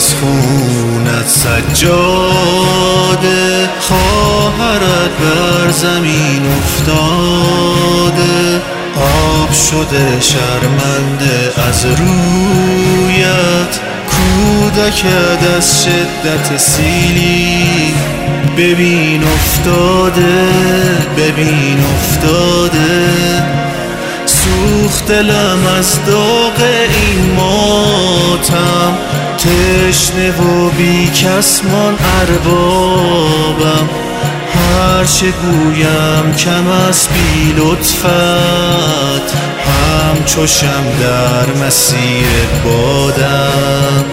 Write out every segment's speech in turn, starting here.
از خونت سجاده، خواهرت بر زمین افتاده، آب شده شرمنده از رویت، کودکت از شدت سیلی ببین افتاده، ببین افتاده. سوخت دلم از داغ این ماتم، تشنه و بی کس مان اربابم، هرچه گویم کم است بی لطفت، همچو شمع در مسیر بادم.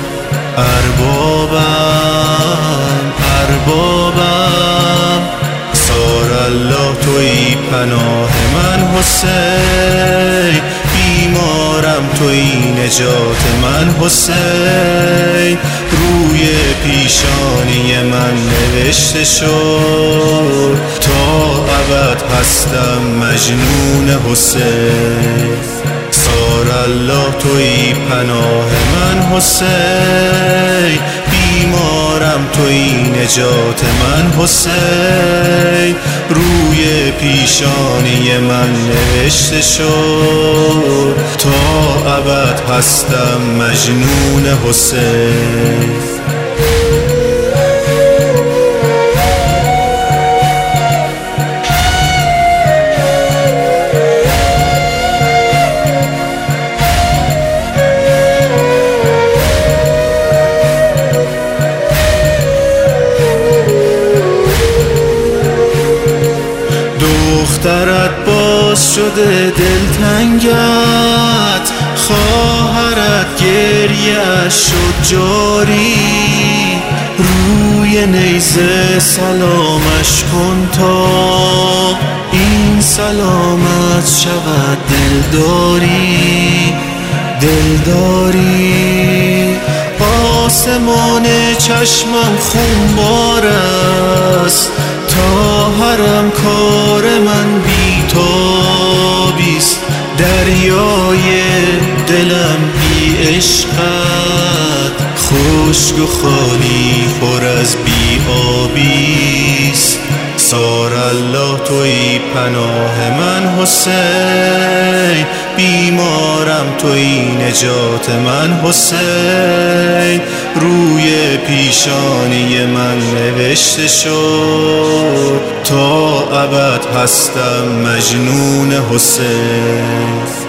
اربابم اربابم، سار الله تویی پناه من حسین، بیمارم تویی نجات من حسین. روی پیشانی من نوشته شد، تا ابد هستم مجنون حسین. سار الله تویی پناه من حسین، بیمارم تویی نجات من حسین. روی پیشانی من نوشته شد، تا ابد هستم مجنون حسین. دخترت باز شده دلتنگت، خواهرت گریه اش شد جاری، روی نیزه سلامش کن تا این سلامت شود دلداری، دلداری. آسمان چشمم خونبار است، تا حرم کار من بی‌تابیست، دریای دلم بی عشقت، خشک و خالی پر از بی آبیست. سار الله تویی پناه من حسین، بیمارم تویی نجات من حسین. روی پیشانی من نوشته شد، تا ابد هستم مجنون حسین.